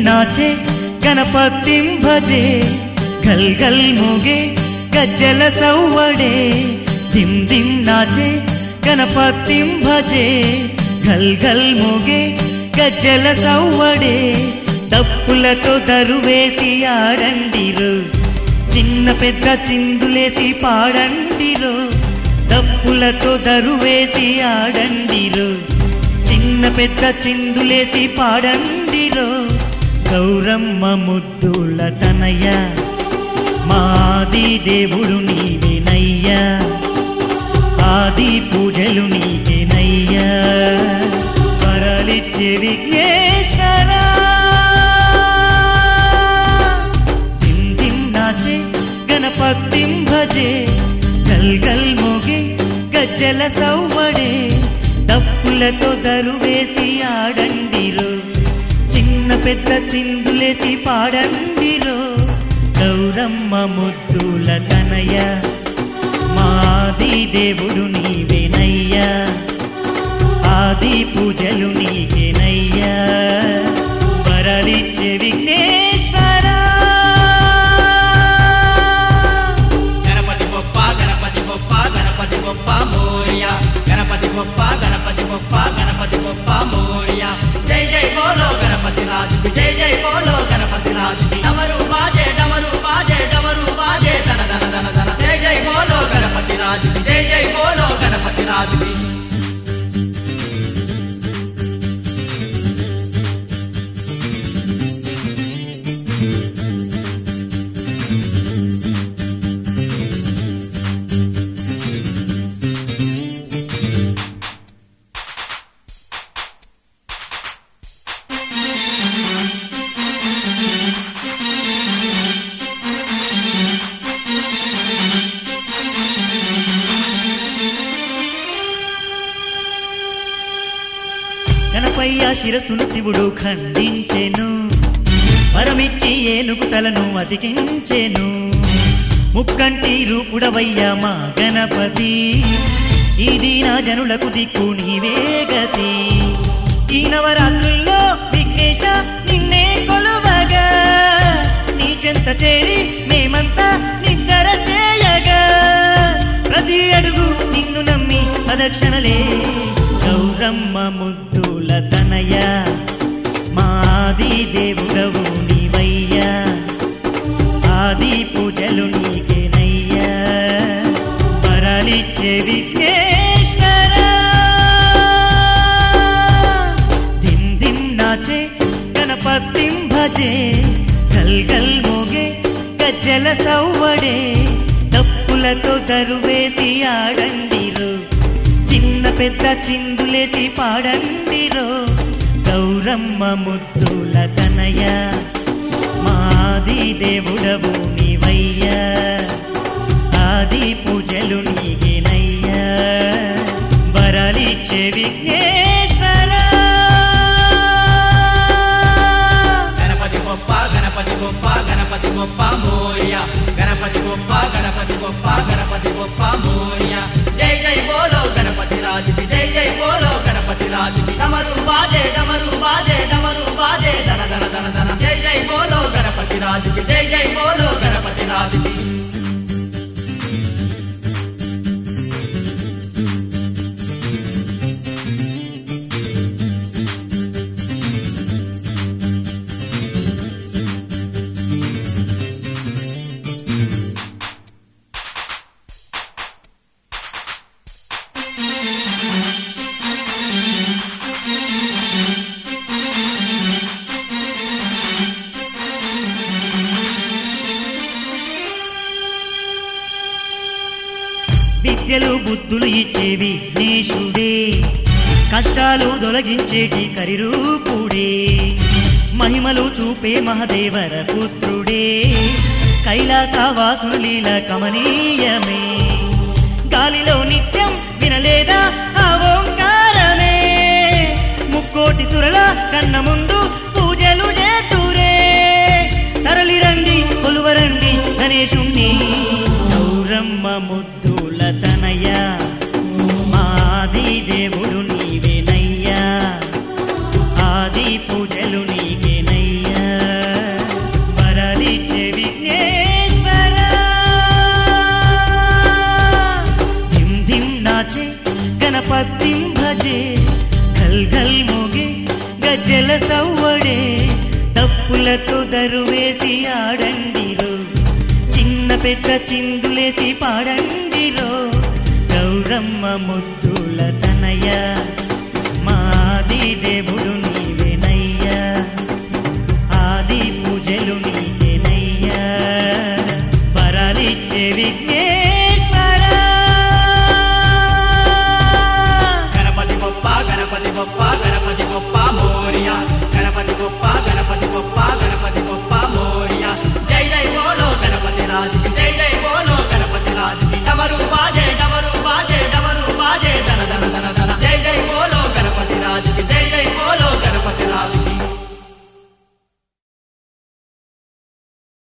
नाचे गणपतिं भजे गल गल मोगे गज्जल सव्वडे धिम धिम नाचे गणपतिं भजे गल गल मोगे गज्जल सव्वडे దప్పులతో దరువేసి ఆడండిరో చిన్న పెద్ద చిందులేసి పాడండిరో దప్పులతో దరువేసి ఆడండిరో చిన్న పెద్ద చిందులేసి పాడండిరో గౌరమ్మ ముద్దుల తనయ మాది దేవుడు నీవేనయ్యా ఆది పూజలు నీకేనయ్యా వరలిచ్చే విఘ్నేశ్వర गणपतिं भजे गल गल मोगे गज्जल सव्वडे దప్పులతో దరువేసి ఆడండిరో చిన్న పెద్ద చిందులేసి పాడండిరో గౌరమ్మ ముద్దుల తనయ మాది దేవుడు నీవేనయ్యా ఆది పూజలు నీకేనయ్యా వరలిచ్చే విఘ్నేశ్వర गणपति बप्पा मोरिया गणपति बप्पा मोरिया जय जय बोलो गणपति राज की जय जय बोलो गणपति राज की डमरू बाजे डमरू बाजे डमरू बाजे धन धन धन धन जय जय बोलो गणपति राज की जय जय बोलो गणपति राज की గణపయ్య శిరసును శివుడు ఖండించెను వరమిచ్చి ఏనుగు తలను అతికించెను ముక్కంటి రూపుడవయ్య మా గణపతి ఇది నా జనులకు దిక్కు నీవే గతి ఈ నవరాత్రుల్లో విఘ్నేశ నిన్నే కొలువగా నీ చెంత చేరి మేమంతా నిద్ర చేయగా ప్రతి అడుగు నిన్ను నమ్మి ప్రదక్షిణలే గౌరమ్మ ముద్దుల తనయ మాది దేవుడవు నీవయ్యా ఆది పూజలు నీకేనయ్యా వరలిచ్చే విఘ్నేశ్వర ధిం ధిం నాచే గణపతిం భజే గల్ గల్ మోగే గజ్జల సవ్వడే దప్పులతో దరువేసి ఆడండిరో చిన్న పెద్ద చిందులేసి పాడండిరో గౌరమ్మ ముద్దుల తనయ మాది దేవుడవు నీవయ్యా ఆది పూజలు నీకేనయ్యా వరలిచ్చే విఘ్నేశ్వర गणपति बप्पा मोरिया गणपति बप्पा मोरिया जय जय बोलो गणपति राज की जय जय बोलो गणपति राज की डमरू बाजे डमरू बाजे डमरू बाजे धन धन धन धन जय जय बोलो गणपति राज की जय जय बोलो गणपति राज की విద్యలు బుద్ధులు ఇచ్చే విఘ్నేశుడే కష్టాలు తొలగించేటి కరిరూపుడే మహిమలు చూపే మహదేవర పుత్రుడే కైలాసవాసుని లీల కమనీయమే గాలిలో నిత్యం వినలేదా ఆ ఓంకారమే ముక్కోటి సురల కన్న ముందు పూజలు చేతురే తరలిరండి కొలువరండి గణేశుణ్ణి గౌరమ్మ ముద్దుల తనయ మాది దేవుడు నీవేనయ్యా ఆది పూజలు నీకేనయ్యా సందడే ఘల్ ఘల్ మోగే గజ్జల సవ్వడే తప్పులతో దరువేసి ఆడండిరో చిన్న పెద్ద చిందులేసి పాడండిరో గౌరమ్మ ముద్దు